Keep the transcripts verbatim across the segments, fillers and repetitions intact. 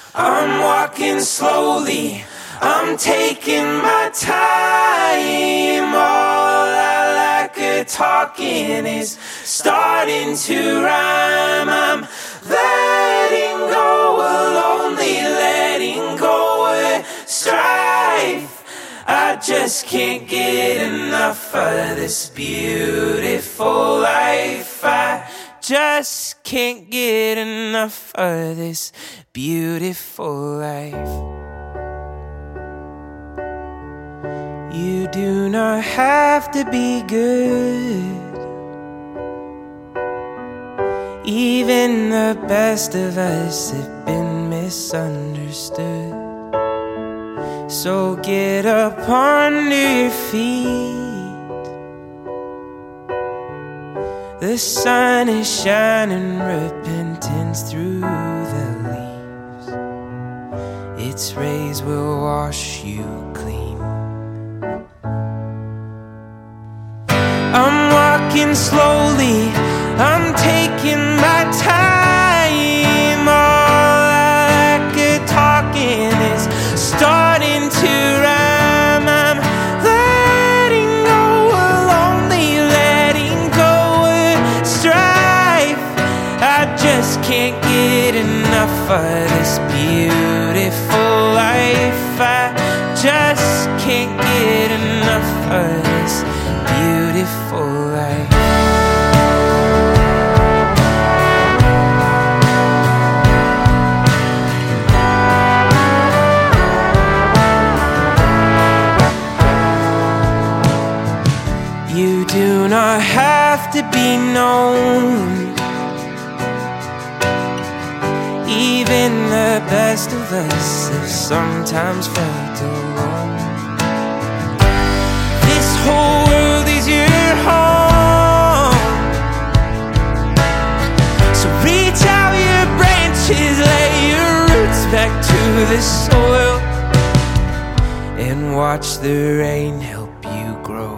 I'm walking slowly, I'm taking my time. All I like a talking is starting to rhyme. I'm letting go of lonely, letting go of strife. I just can't get enough of this beautiful life. I just can't get enough of this beautiful life. You do not have to be good. Even the best of us have been misunderstood. So get up on your feet. The sun is shining repentance through the leaves. Its rays will wash you clean. I'm walking slowly, I'm taking my time. All I like a talking is starting to rhyme. I'm letting go of lonely, letting go of strife. I just can't get enough of this beautiful life. I just can't get enough of this beautiful life. You do not have to be known. Even the best of us have sometimes felt alone. This whole world is your home. So reach out your branches, lay your roots back to the soil, and watch the rain help you grow.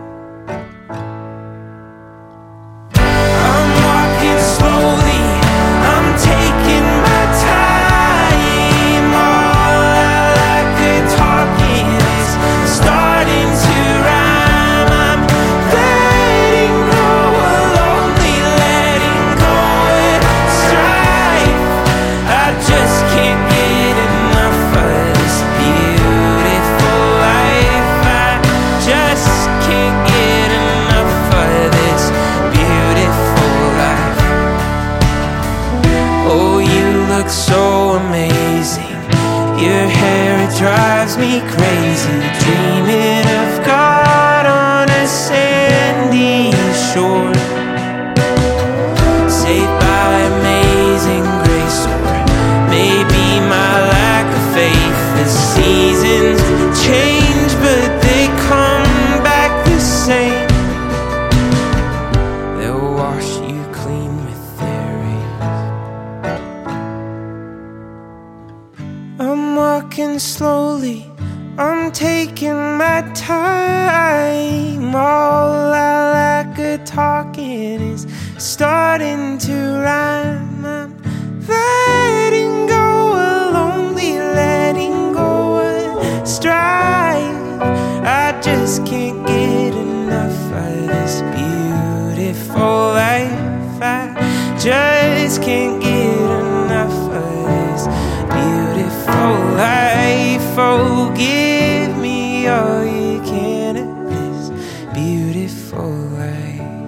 So amazing, your hair, it drives me crazy. Dreaming of God on a sandy shore, saved by amazing grace. Or maybe my lack of faith. The seasons change, but they come back the same. They'll wash you clean with their rays. I'm walking slowly, I'm taking my time. All I like a talking is starting to rhyme. I'm letting go of lonely, letting go of strife. I just can't get enough of this beautiful life. I just can't get enough of this beautiful life. Oh, give me all you can of this beautiful life.